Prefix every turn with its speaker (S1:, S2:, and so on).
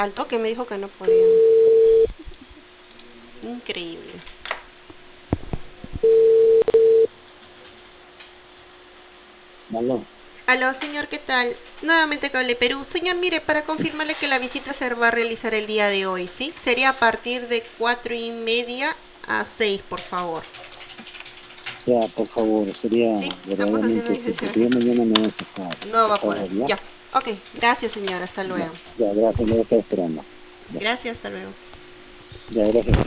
S1: Al toque me dijo que no podía. Increíble.
S2: Aló.
S1: Aló, señor, ¿qué tal? Nuevamente Cable Perú. Señor, mire, para confirmarle que la visita se va a realizar el día de hoy, ¿sí? Sería a partir de 4:30 a 6, por favor.
S2: Ya, por favor, sería
S1: Sí, estamos haciendo
S2: verdaderamente
S1: la
S2: útil, porque yo
S1: gestión.
S2: mañana me voy a sacar,
S1: No va
S2: por
S1: a poder.
S2: favor, ¿ya?
S1: Ya. Ok, gracias, señor. Hasta
S2: Ya,
S1: luego.
S2: ya, gracias, lo voy a estar esperando. Ya,
S1: Gracias, hasta luego.
S2: ya, gracias.